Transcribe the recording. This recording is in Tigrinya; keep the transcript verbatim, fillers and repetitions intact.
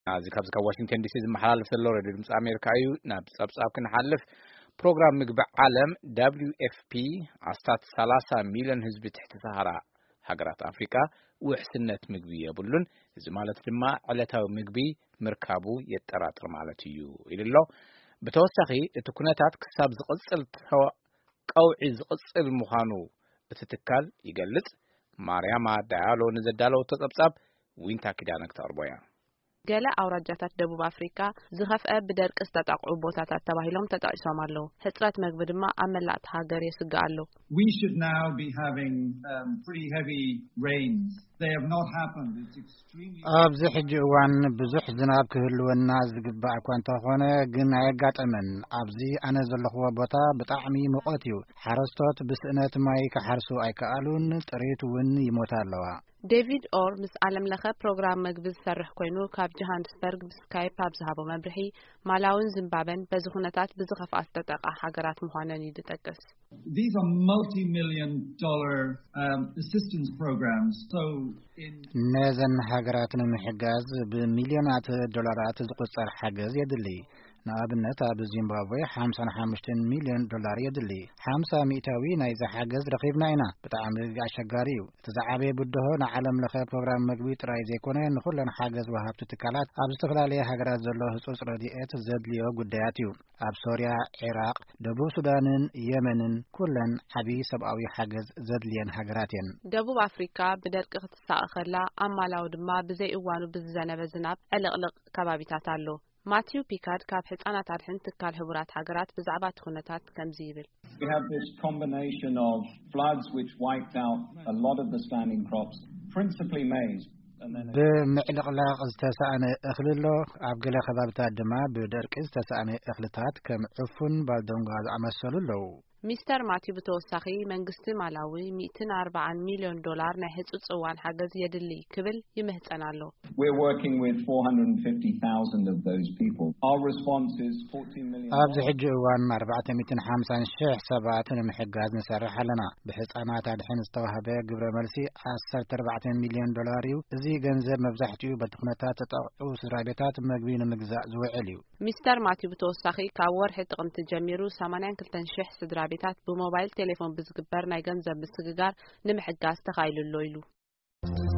از کابز کا واشنگتن دی سی محل فلور دیم امریکا یو ناب صبصاب کن حلف program مقبع عالم دبليو إف بي عستات ثلاثة مليون حزب تحت سهرة حقرات أفريقيا وحسنة مقبية بلون زمالة لما علتها مقبي مركبو يتراتر مالتيو إلى الله بتوسخي تكونتات كساب زقصل قوعي زقصل مخانو بتتكال يقلت مارياما دعالو نزدالو تطبصاب وين تاكدانك تربويا ገለ አውራጃታት ደቡብ አፍሪካ ዝኸፍአ በደርቅ ዝተጣቅዑ ቦታታት ተባሂሎም ተጣይሶም አለው ህጽረት መግብ ድማ አመላት ሀገር ይስጋሉ We should now be having um, pretty heavy rains. They have not happened. It's extremely ኣብዚ ሕጂ እዋን ብዙሕ ዝናብ ክህልወና ዝግባእ እኳ እንተኾነ ግን ኣይጋጠመን ኣብዚ ኣነ ዘለኽዎ ቦታ ብጣዕሚ ሙቐት እዩ ሓረስቶት ብስእነት ማይ ክሓርሱ ኣይከኣሉን ጥሪት እውን ይሞታ ኣለዋ ዴቪድ ኦር ምስ ዓለም ለኸ ፕሮግራም መግብ ዝሰርሕ ኮይኑ ካብ ጆሃንስበርግ ብስካይፕ ኣብዝሃቦ መብርሒ ማላውን ዚምባብዌን በዝኹነታት ብዝኸፍኣ ዝተጠቃ ሃገራት ምዃነን ይጥቀስ These are multi-million dollar um, assistance programs. So in ነዘን ሃገራት ንምሕጋዝ ብሚልዮናት ዶላራት ዝቁጸር ሓገዝ የድሊ ንኣብነት ኣብ ዚምባብዌ خمسة وخمسين ሚልዮን ዶላር የድሊ خمسة ሚእታዊ ናይ ዝሓገዝ ረኺብና ኢና ብጣዕሚ ኣሸጋሪ እዩ ተዛዓበየ ብድሆ ንዓለም ለኸ ፕሮግራም መግቢ ጥራይ ዘይኮነ ንኹለን ሓገዝ ወሃብቲ ትካላት ኣብ ዝተፈላለየ ሃገራት ዘሎ ህጹጽ ረድኤት ዘድልዮ ጉዳያት እዩ ኣብ ሶርያ ኢራቅ ደቡብ ሱዳንን የመንን ኩለን ዓቢ ሰብኣዊ ሓገዝ ዘድልየን ሃገራት እየን ደቡብ አፍሪካ ብደርቂ ክትሳእኸላ ኣማላው ድማ ብዘይ እዋኑ ብዝዘነበ ዝናብ ዕልቕልቕ ከባቢታት ኣሎ ማቲው ፒካርድ ካብ ህፃናት አድሕን ትካል ህቡራት ሃገራት ብዛዕባ ትኹነታት ከምዚ ይብል We have this combination of floods which wiped out a lot of the standing crops, principally maize. ብምዕልቕላቕ ዝተሳእነ እኽሊ ኣሎ ኣብ ገለ ከባቢታት ድማ ብደርቂ ዝተሳእነ እኽልታት ከም ዕፉን ባልዶንጋ ዝኣመሰሉ ኣለዉ ሚስተር ማቲው ብተወሳኺ መንግስቲ ማላዊ مئة وأربعين ሚልዮን ዶላር ናይ ህጹጽ እዋን ሓገዝ የድሊ ክብል ይምህጸን ኣሎ We're working with four hundred fifty thousand of those people. Our response is fourteen million. ኣብዚ ሕጂ እዋን أربعمئة وخمسين ሺህ ሰባት ንምሕጋዝ ንሰርሕ ኣለና ብህፃናት ኣድሕን ዝተዋህበ ግብረ መልሲ عشرة أربعة ሚልዮን ዶላር እዩ እዚ ገንዘብ መብዛሕትኡ በትኹነታት ተጠቕዑ ስድራቤታት መግቢ ንምግዛእ ዝውዕል እዩ ሚስተር ማቲው ብተወሳኺ ካብ ወርሒ ጥቅምቲ ጀሚሩ ثمانية وثمانين ሺህ ስድራ ቤታት ብሞባይል ቴሌፎን ብዝግበር ናይ ገንዘብ ምስግጋር ንምሕጋዝ ተኻይሉሎ ኢሉ